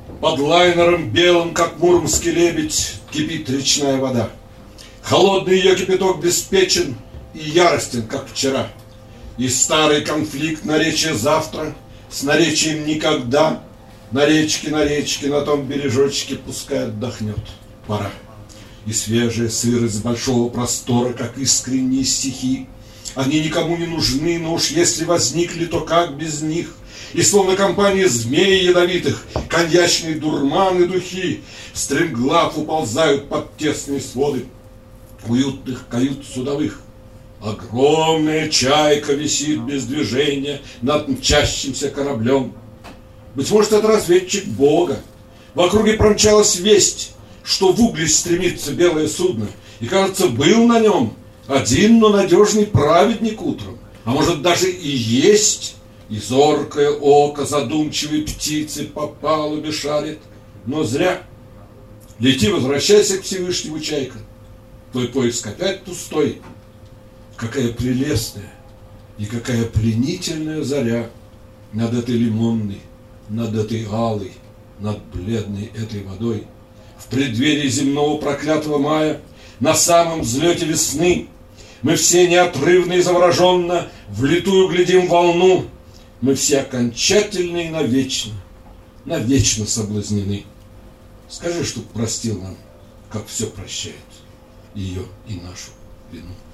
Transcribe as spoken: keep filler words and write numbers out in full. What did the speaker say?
Под лайнером белым, как мурмский лебедь, кипит речная вода. Холодный ее кипяток беспечен и яростен, как вчера. И старый конфликт наречия завтра с наречием никогда. На речке, на речке, на том бережочке пускай отдохнет. Пора. И свежая сырость большого простора, как искренние стихи. Они никому не нужны, но уж если возникли, то как без них? И словно компания змей ядовитых, коньячные дурманы духи, стремглав уползают под тесные своды уютных кают судовых. Огромная чайка висит без движения над мчащимся кораблем. Быть может, это разведчик Бога. В округе промчалась весть, что в Углич стремится белое судно, и, кажется, был на нем один, но надежный праведник утром, а может, даже и есть. И зоркое око задумчивой птицы по палубе шарит. Но зря. Лети, возвращайся к Всевышнему, чайка. Твой поиск опять пустой. Какая прелестная и какая пленительная заря над этой лимонной, над этой алой, над бледной этой водой. В преддверии земного проклятого мая, на самом взлете весны, мы все неотрывно и завороженно влитую глядим волну. Мы все окончательно и навечно, навечно соблазнены. Скажи, чтоб простил нам, как все прощает, ее и нашу вину.